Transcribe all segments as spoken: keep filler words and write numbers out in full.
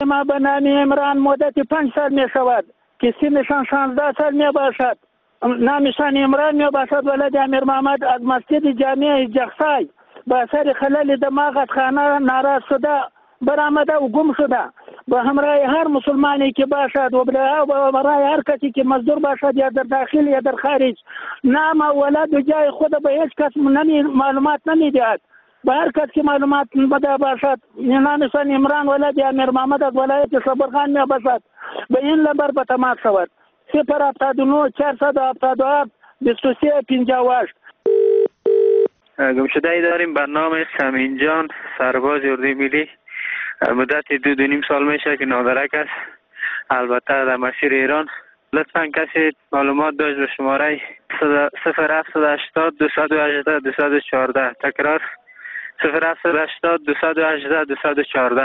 ما به نام عمران مدت پنج سال می شود که سنشان شانزده سال می باشد. نامشان عمران می باشد. ولد امیر محمد از مسجد جامع جخسای به اثر خلل دماغ از خانه ناراض شده برآمده و گم شده. به همراه هر مسلمانی که باشد و برای هر کسی که مزدور باشد یا در داخل یا در خارج نام و ولد و جای خود به هیچ کس نمی معلومات نمی دهد. به هر کس که معلومات بده باشد نامشان عمران ولد امیر محمد از ولایت شبرغان می باشد به این نمبر به تماس شود صفر هفتاد و نه چهارصد و هفتاد و هفت بیست و سه پنجاه و هشت. گمشده ای داریم به نام سمین جان سرباز اردوی ملی. مدت دو دو نیم سال میشه که نادرک است، البته در مسیر ایران. لطفا کسی معلومات داشت به شماره صفر هفت هشتاد دویست و هجده دویست و چهارده. تکرار صفر هفت هشتاد دویست و هجده دویست و چهارده.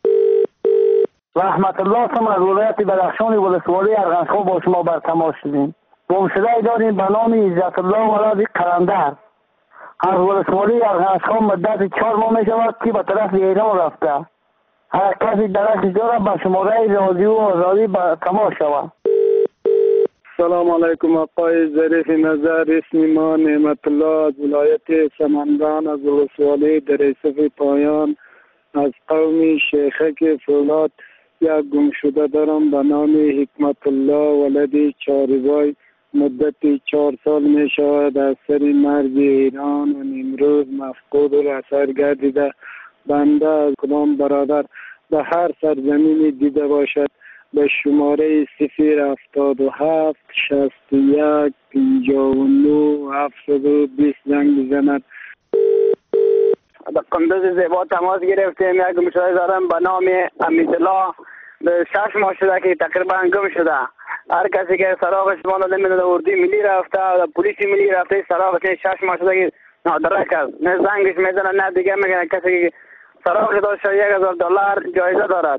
رحمت الله سم از ولایت بدخشان ولسوالی ارغنش‌ها با شما بر تماس شدیم. گمشده ای داریم به نام عزت الله ولد قلندر از ولسوالی ارغنش‌ها مدت چهار ماه می شود که به طرف ایران رفته. هر کسی درش دارد به شماره رادیو آزادی به تماس شود. سلام علیکم آقای ظریف نظر. اسم ما نعمت الله از ولایت سمنگان از ولسوالی دریسف پایان از قوم شیخک فولاد. یک گمشده دارم به نام حکمت الله ولد چاربای مدت چهار سال می شود از سر مرز ایران و امروز مفقود و اثر گردیده. بنده از کدام برادر به هر سرزمینی دیده باشد به شماره صفر هفتاد و هفت شصت و یک پنجاه و نه هفتاد و بیست زنگ بزند. به قندوز زیبا تماس گرفتیم. یک گمشده دارم به نام امیدالله به شش ماه شده که تقریبا گم شده. هر کسی که سراغش ما نمیدونه اردوی ملی رفته و پلیس ملی رفته سراغش شش ماه شده که نادرک است. نه زنگش میزنه نه دیگه میگن. کسی که سراغش داشته یک هزار دلار جایزه دارد.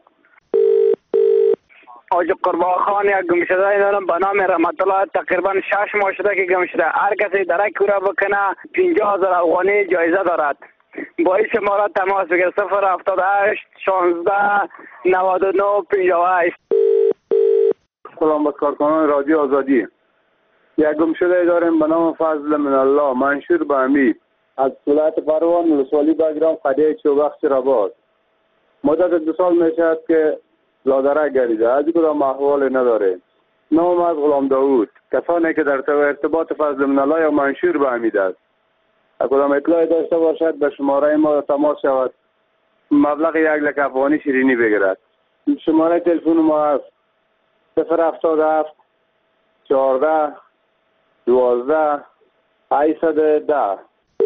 آج قربان خان یک گمشده دارم به نام رحمت الله تقریبا شش ماه شده که گم شده. هر کسی درک کورا بکنه پنجاه هزار افغانی جایزه دارد. با این شماره تماس بگیر صفر هفتاد و هشت شانزده نود و نه پنجاه و هشت. سلام به کارکنان رادیو آزادی. یک گمشده داریم به نام فضل من الله منشور به امید از ولایت پروان ولسوالی بگرام قریه چوبخش رباط. مدت دو سال میشد که لادرک گردیده. از کدام احوال نداره. نام از غلام داوود. کسانی که در ارتباط فضل من الله یا منشور به امید است کدام اطلاعی داشته باشد به شماره ما تماس شود. مبلغ یک لک افغانی شیرینی بگیرد. شماره تلفن ما است صفر هفتاد و هفت چهارده دوازده هشتصد ده.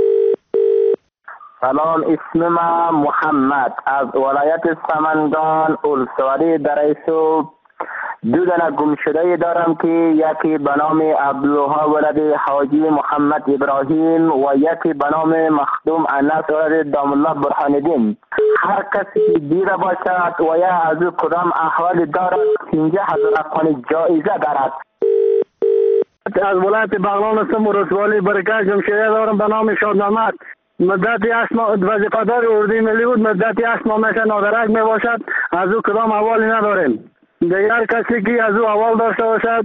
سلام، اسم ما محمد از ولایت سمنگان ولسوالی دریسو. دو دانه گمشده دارم که یکی به نام عبدالله ولد حاجی محمد ابراهیم و یکی به نام مخدوم انس ولد دام الله برهان الدین. هر کسی دیده باشد و یا از کدام احوال دارد پنجاه هزار افغانی جایزه دارد. از ولایت بغلان هستم ولسوالی برکت. گمشده دارم به نام شادنامت. مدت هشت ماه وظیفه‌دار اردوی ملی بود. مدت هشت ماه میشه نادرک می باشد. از او کدام احوالی نداریم. دیگر کسی که از او احوال داشته باشد.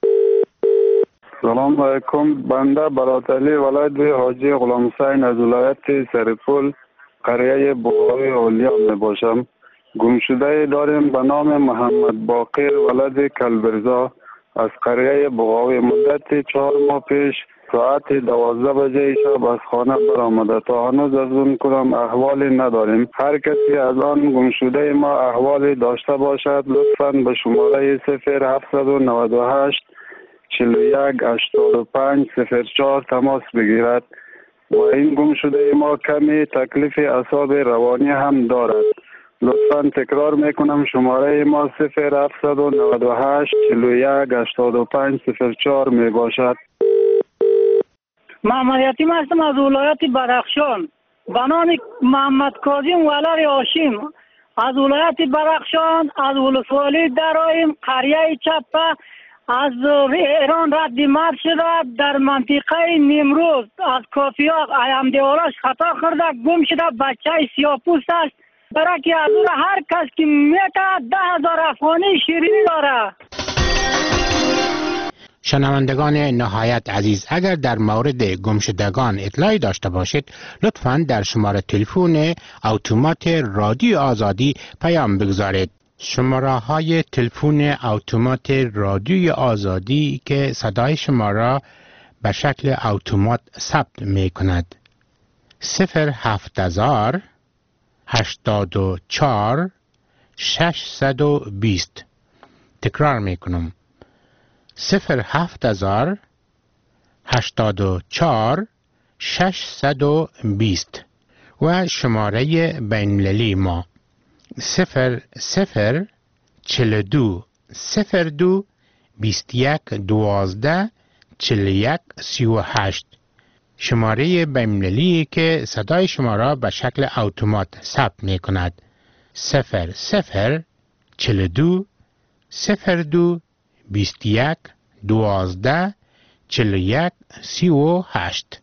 سلام علیکم. بنده برادرعلی ولد حاجی غلام حسین از ولایت سرپل قریه بوغاوی اولیا می باشم. گمشده داریم به نام محمد باقر ولد کلبرزا از قریه بوغاوی. مدت چهار ماه پیش ساعت دوازده بجه شب از خانه برآمده. تا هنوز از اون کدام احوالی نداریم. هر کسی از آن گمشده ما احوالی داشته باشد لطفاً به شماره صفر هفت نه هشت چهل و یک هشتاد و پنج صفر چهار تماس بگیرد. و این گمشده ما کمی تکلیف اعصاب روانی هم دارد. لطفاً تکرار میکنم شماره ما صفر هفت نه هشت چهل و یک هشتاد و پنج صفر چهار می باشد. محمد یتیم هستم از ولایت بدخشان به نام محمد کاظم ولد هاشم از ولایت بدخشان از ولسوالی درایم قریه چپه از ایران رد مرد شده. در منطقه نیمروز از کافیاق ایام دیوارش خطا کرده گم شده. بچه سیاپوست است. برای که از اون هر کس که میته ده هزار افغانی شیرینی داره. شنوندگان نهایت عزیز، اگر در مورد گمشدگان اطلاعی داشته باشید لطفاً در شماره تلفن اتومات رادیو آزادی پیام بگذارید. شماره های تلفن اتومات رادیوی آزادی که صدای شما را به شکل اتومات ثبت می کند: صفر هفت هزار هشتاد و چهار ششصد و بیست. تکرار می کنم: صفر هفت هزار هشتاد و چهار ششصد و بیست. و شماره بین‌المللی ما صفر صفر چهل و دو صفر دو بیست و یک دوازده چهل و یک سی و هشت. شماره بین‌المللی که صدای شما را به شکل اتومات ثبت می کند: صفر صفر چهل و دو صفر دو بیست و یک دوازده چهل و یک سی و هشت.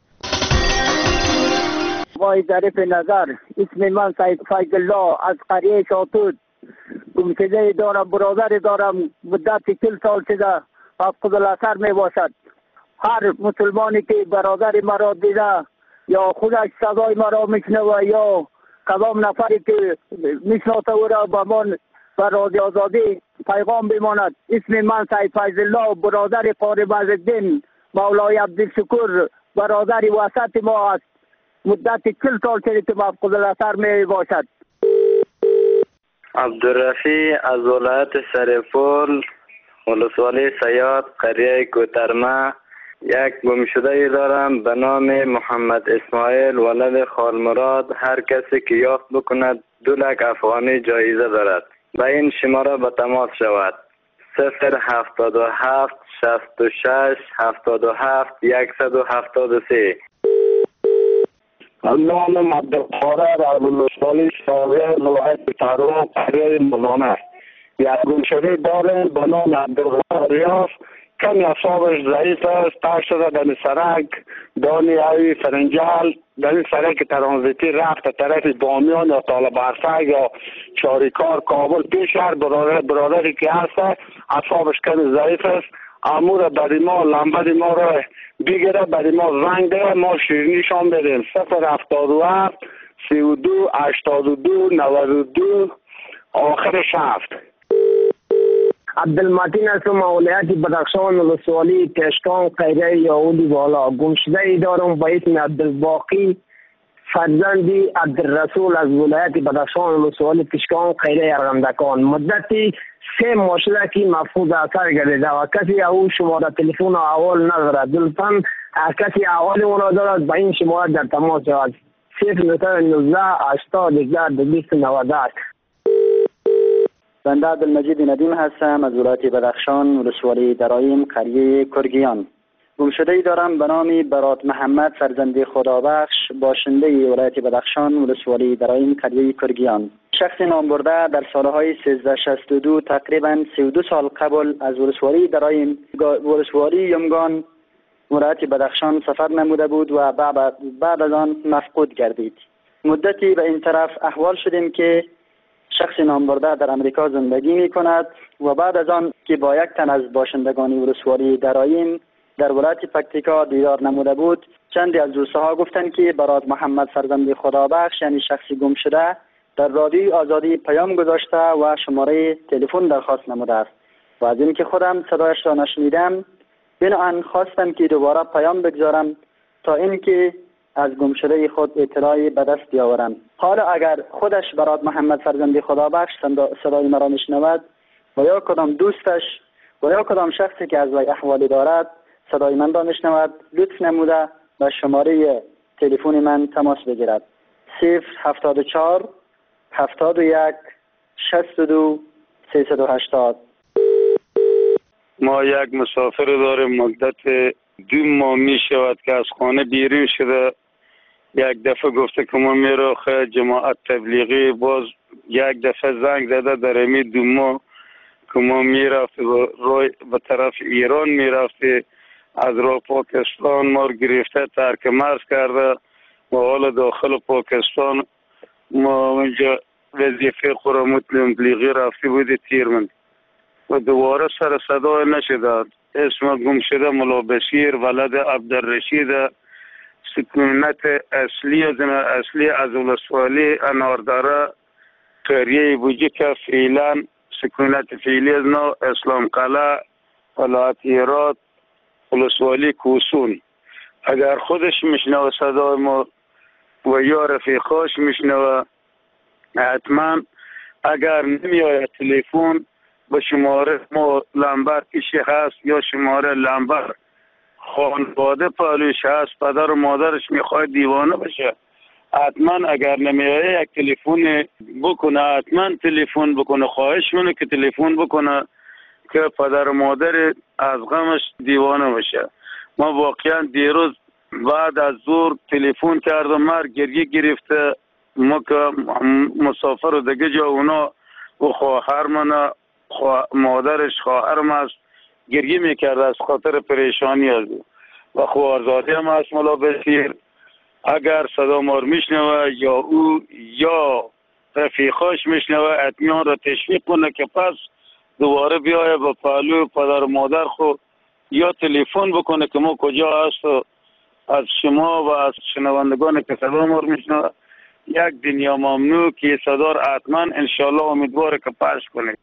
وای ظریف نظر، اسم من سید فیض الله از قریه شاتود. گمشده دارم، برادر دارم، مدت چل سال شده افقد الاثر می باشد. هر مسلمانی که برادر مرا دیده یا خودش صدای مرا میشنوه یا کدام نفری که میشناسه او را به من و رادیو آزادی پیغام بماند. اسم من سید فیض الله، برادر قاری عزالدین مولای عبدالشکور، برادر وسط ما است. مدت چل سال شده که مفقود الاثر می باشد. عبدالرفی از ولایت سرپل، ولسوالی سیاد، قریه کوترمه. یک گمشده دارم به نام محمد اسماعیل ولد خالمراد. هر کسی که یافت بکند دو لک افغانی جایزه دارد. به این شماره به تماس شود: صفر هفتاد و هفت شصت و شش هفتاد و هفت صد و هفتاد و سه. نام عبدالقادر از ولسوالی شاویه، ولایت تهران، قریه مولانا. یک گمشده دارم به نام عبدالقادر ریاض. کمی اصابش ضعیف است، تاش شده در سرک دانی اوی فرنجال، در این سرک ترانزیتی رفت طرف بامیان یا طالب عرصه یا چاریکار کابل پیش هر برادر برادری که هست اصابش کمی ضعیف است. امور بری ما لنبر ما را بگیره، بری ما زنگ ده، ما شیرینیشان بدیم. صفر هفتاد و هفت سی و دو هشتاد و دو نود و دو آخرش هفت. عبدالمتین هستم، ولایت بدخشان، ولسوالی کشکان، قریه یاولی بالا. گمشده ای دارم به اسم عبدالباقی، فرزندی عبدالرسول از ولایت بدخشان، ولسوالی کشکان، قریه ارغندکان. مدتی سه ماه شده که مفقود اثر گردیده و کسی او شماره تلفن و احوال ندارد. لطفاً کسی احوال او را دارد به این شماره در تماس شود: صفر نوزده هشتاد دویست و نود و هشت. بنده عبدالمجید ندیم هستم از ولایت بدخشان، ولسوالی درایم، قریه کرگیان. گمشده دارم به نام برات محمد فرزند خدابخش، باشنده ولایت بدخشان، ولسوالی درایم، قریه کرگیان. شخص نام برده در سالهای سیزده شصت و دو تقریبا سی و دو سال قبل از ولسوالی درایم ولسوالی یمگان ولایت بدخشان سفر نموده بود و بعد, بعد از آن مفقود گردید. مدتی به این طرف احوال شدیم که شخص نام برده در امریکا زندگی می کند و بعد از آن که با یک تن از باشندگان ولسوالی درایم در ولایت پکتیکا دیدار نموده بود، چندی از دوستها گفتند که برات محمد فرزند خدابخش یعنی شخصی گم شده در رادیوی آزادی پیام گذاشته و شماره تلفن درخواست نموده است و از اینکه خودم صدایش را نشنیدم بنابراین خواستم که دوباره پیام بگذارم تا اینکه از گمشده خود اطلاعی به دست بیاورم. حالا اگر خودش برات محمد فرزند خدابخش صدای مرا میشنود و یا کدام دوستش و یا کدام شخصی که از وی احوالی دارد صدای من را میشنود، لطف نموده به شماره تلفن من تماس بگیرد: صفر هفتاد و چهار هفتاد و یک شصت و دو سیصد و هشتاد. ما یک مسافر داریم مدت دو ماه می شود که از خانه بیرون شده. یک دفعه گفته که ما میره خیلی جماعت تبلیغی، باز یک دفعه زنگ زده در امی دو ماه که ما میرفته روی به طرف ایران میرفته، از راه پاکستان ما گرفته ترک مرز کرده و حالا داخل پاکستان ما اینجا وظیفه خورا مطلقی رفتی بودی تیرمن و دوباره سر صدا نشده. اسم گم شده ملا بشیر ولد عبدالرشید، سکونت اصلی از اصلی از ولسوالی انارداره قریه بوجی که فعلا سکونت فعلی از نو اسلام قلعه ولایت هرات ولسوالی کوسون. اگر خودش میشنوه صدای ما و یا رفیقاش میشنوه، حتما اگر نمی آید تلفن به شماره ما لمبر کشی هست یا شماره لمبر خانواده پالوش هست، پدر و مادرش میخواد دیوانه بشه، حتما اگر نمی آید یک تلفن بکنه، حتما تلفن بکنه. خواهش منه که تلفن بکنه که پدر و مادر از غمش دیوانه بشه. ما واقعا دیروز بعد از ظهر تلفن کردم، مر گریه گرفته، ما که مسافر و دیگه جا اونا و خواهر من خوا... مادرش خواهرم است گریه میکرده از خاطر پریشانی از و خوارزاده هم است ملا بشیر. اگر صدا ما رو میشنوه یا او یا رفیقاش میشنوه، اطمینان را تشویق کنه که پس دوباره بیایه به پهلو پدر و مادر خود یا تلفن بکنه که ما کجا هست و از شما و از شنوندگان که صدا ما رو میشنوه یک دنیا ممنوع که صدا را حتما انشالله امیدواره که پخش کنید.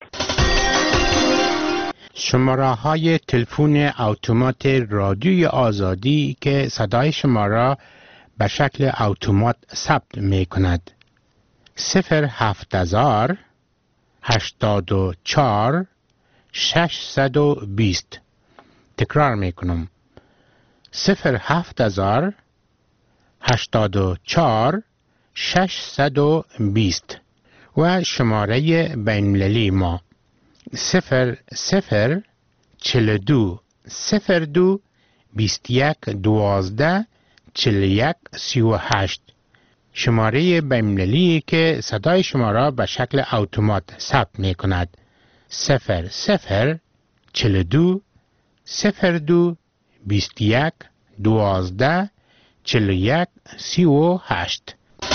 شماره های تلفن اتومات رادیوی آزادی که صدای شما را به شکل اتومات ثبت می کند: صفر هفت هزار هشتاد و چهار ششصد و بیست. تکرار می کنم: صفر هفت هزار هشتاد و چهار ششصد و بیست. و شماره بین‌المللی ما صفر صفر چهل و دو صفر دو بیست و یک دوازده چهل و یک سی و هشت. شماره بین‌المللی که صدای شما را به شکل اتومات ثبت می کند: صفر صفر چهل و دو صفر دو بیست و یک دوازده چهل و یک سی و هشت.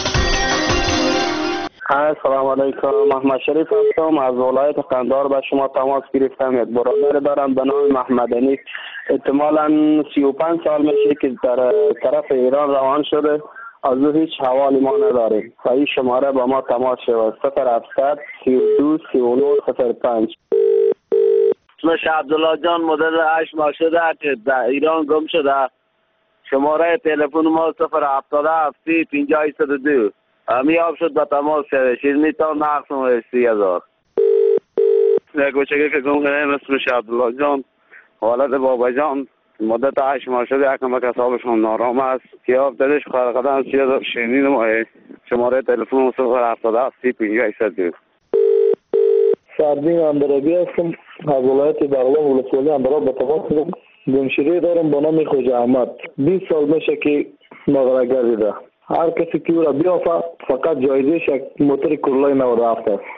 السلام علیکم، محمد شریف هستم از ولایت قندهار. به شما تماس گرفتم. یک برادر دارم به نام محمد انیس، احتمالاً سی و پنج سال میشه که در طرف ایران روان شده، از او هیچ حوالی ما نداریم و این شماره با ما تماس شود: صفر هفتصد سی و دو سی و نه صفر پنج. اسمش عبدالله جان، مدل هشت ماه شده که در ایران گم شده. شماره تلفن ما صفر هفتاد و هفت سی پنجاه صد و دو. همیاب شد به تماس شده. شیرینی تا نقصم و سی هزار. یک بچگی که گم شده اسمش عبدالله جان، والد بابا جان، مدت هشت ماه شده. یکم که حسابشون نارام است که آب دلش خارقدن سی هزار. شیرینی نمایه. شماره تلفن صفر هفتاد و هفت سی پنجاه صد و دو. سردین اندرابی هستم از ولایت بغلان ولسوالی اندراب. به تماس شدم. گمشده دارم با نام خوجا احمد. بیست سال میشه که مغرق گردیده. هر کسی که او را بیافت فقط جایزش یک موتور کورلای نود و هفت است.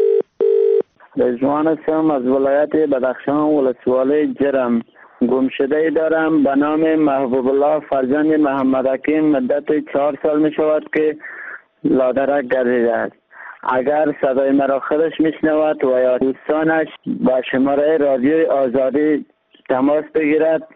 رضوان هستم از ولایت بدخشان ولسوالی جرم. گمشده دارم به نام محبوب الله فرزند محمد حکیم. مدت چهار سال می شود که لادرک گردیده است. اگر صدای مرا خودش میشنود و یا دوستانش با شماره رادیوی آزادی تماس بگیرد.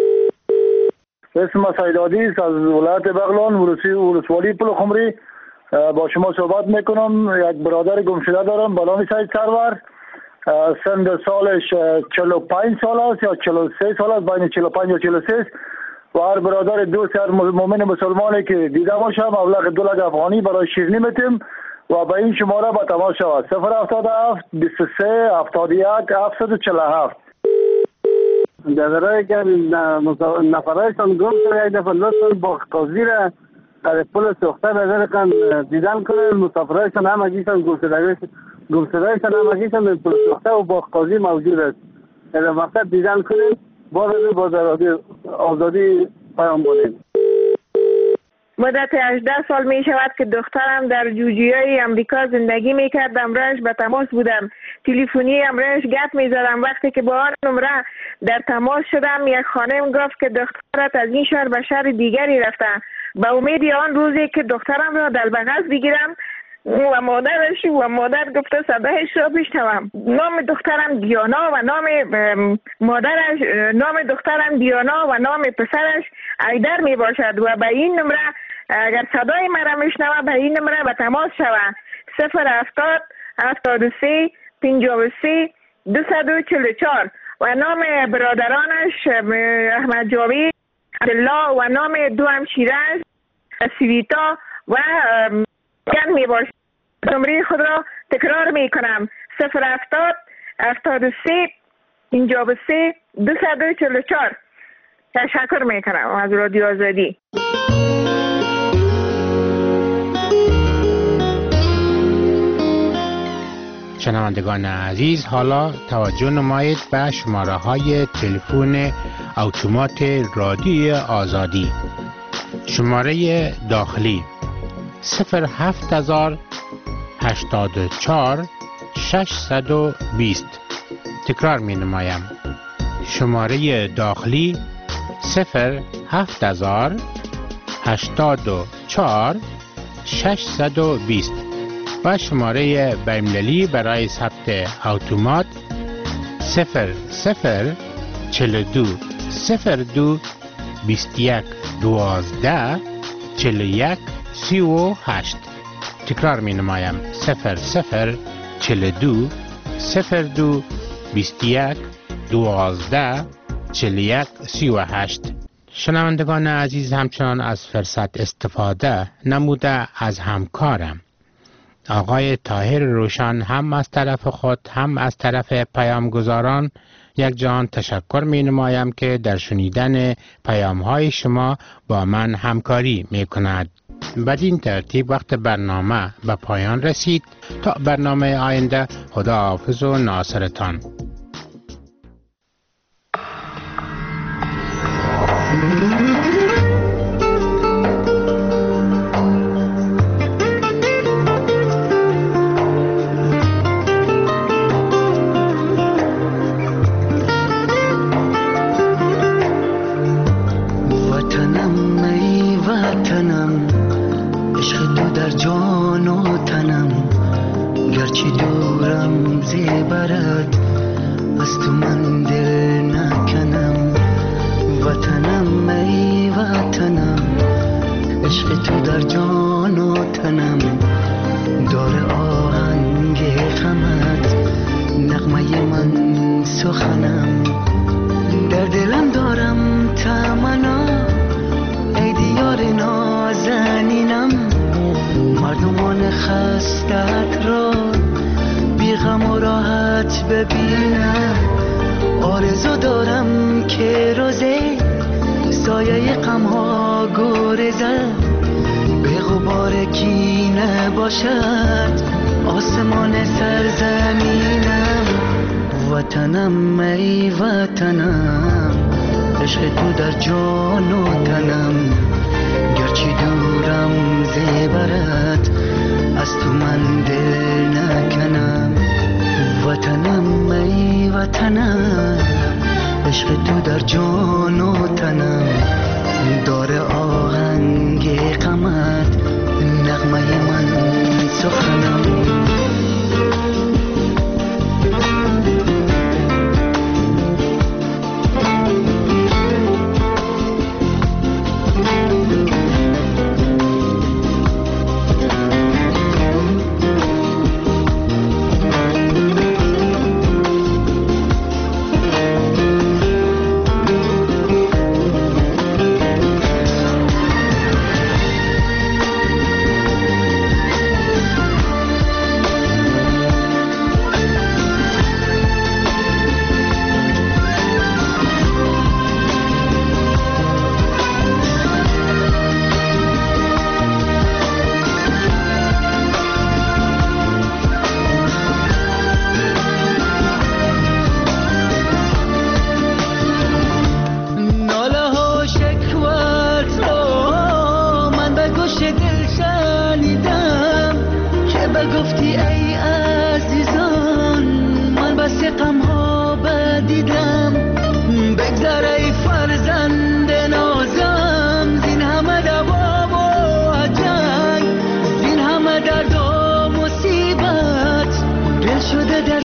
اسم سیدادی است از ولایت بغلان ولسوالی پل خمری. با شما صحبت میکنم. یک برادر گمشده دارم به نام سید سرور. سن سالش چهل و پنج سال است یا چهل و سه سال است، بین چهل و پنج و چهل و سه. و هر برادر دوست هر مؤمن مسلمانی که دیده باشه مبلغ دو لک افغانی برای شیرینی میتیم و به این شماره با تماس شود: صفر هفتاد و هفت بیست و سه هفتاد و یک هفتصد و چهل و هفت. دادرایی که نفرایشان گم شده یک دفعه لطفا با قاضی را در پل سوخته بذارکن دیدن کنن. مسافرایشان همگیشان گمشدهایشان همگیشان در پل سوخته و با قاضی موجود است. در وقت دیدن کنن با با آزادی پیام بودیم. مدت هجده سال می شود که دخترم در جوجیای امریکا زندگی می کرد. امرش به تماس بودم. تلفنی امرش گپ می زدم. وقتی که با آن نمره در تماس شدم یک خانم گفت که دخترت از این شهر به شهر دیگری رفته. به امید آن روزی که دخترم را در بغل بگیرم و مادرش و مادر گفته صدایش را بشنوم. نام دخترم دیانا و نام مادرش، نام دخترم دیانا و نام پسرش ایدر می باشد و به این نمره اگر صدای مرا میشنوه به این نمره به تماس شوه. صفر هفتاد هفتاد و سه پنجاه و سه دویست و چهل و چهار و نام برادرانش احمد جاوید، عبدالله و نام دو همشیره‌اش سویتا و گن می باشد. نمره خود را تکرار می کنم: صفر هفتاد هفتاد و سه پنجاه و سه دویست و چهل و چهار. تشکر می کنم از رادیو آزادی. شنوندگان عزیز، حالا توجه نمایید به شماره های تلفن اتومات رادیو آزادی. شماره داخلی صفر هفت هزار هشتاد و چهار ششصد و بیست. تکرار می نمایم: شماره داخلی صفر هفت هزار هشتاد و چهار ششصد و بیست و شماره بین‌المللی برای ثبت اتومات صفر صفر چهل و دو صفر دو بیست و یک دوازده چهل و یک سی و هشت. تکرار می نمایم: صفر صفر چهل و دو صفر دو بیست و یک دوازده چهل و یک سی و هشت. شنوندگان عزیز، همچنان از فرصت استفاده نموده از همکارم آقای طاهر روشن هم از طرف خود هم از طرف پیامگزاران یک جهان تشکر می نمایم که در شنیدن پیام های شما با من همکاری می کند. بدین ترتیب وقت برنامه به پایان رسید. تا برنامه آینده، خدا حافظ و ناصرتان. وطنم ای وطنم، عشق تو در جان و تنم، گرچه دورم زیبرت از تو من دل نکنم. وطنم ای وطنم، عشق تو در جان و تنم، داره آهنگ غمت نغمه من سخنم.